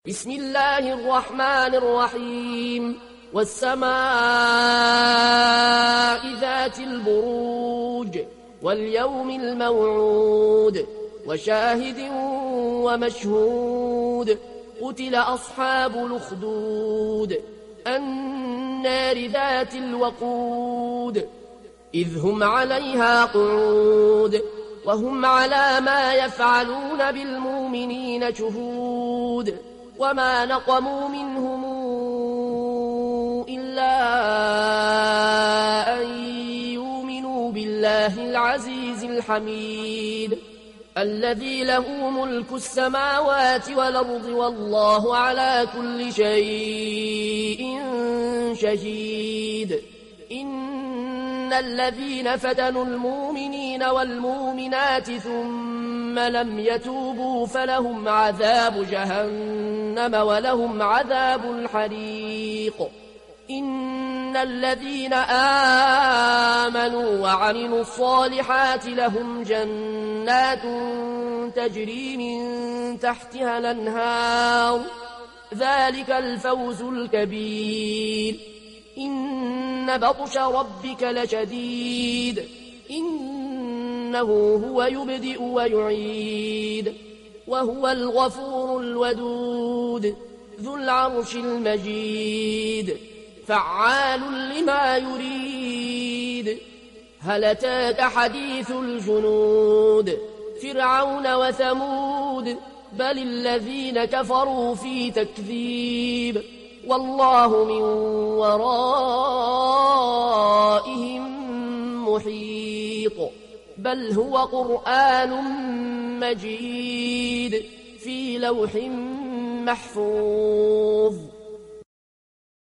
بسم الله الرحمن الرحيم والسماء ذات البروج واليوم الموعود وشاهد ومشهود قتل أصحاب الأخدود النار ذات الوقود إذ هم عليها قعود وهم على ما يفعلون بالمؤمنين شهود وما نقموا منهم إلا أن يؤمنوا بالله العزيز الحميد الذي له ملك السماوات والأرض والله على كل شيء شهيد إن الذين فتنوا المؤمنين والمؤمنات ثم لم يتوبوا فلهم عذاب جهنم ولهم عذاب الحريق إن الذين آمنوا وعملوا الصالحات لهم جنات تجري من تحتها الأنهار ذلك الفوز الكبير إن بطش ربك لشديد إنه هو يبدئ ويعيد وهو الغفور الودود ذو العرش المجيد فعال لما يريد هل أتاك حديث الجنود فرعون وثمود بل الذين كفروا في تكذيب والله من ورائهم محيط بل هو قرآن مجيد في لوح محفوظ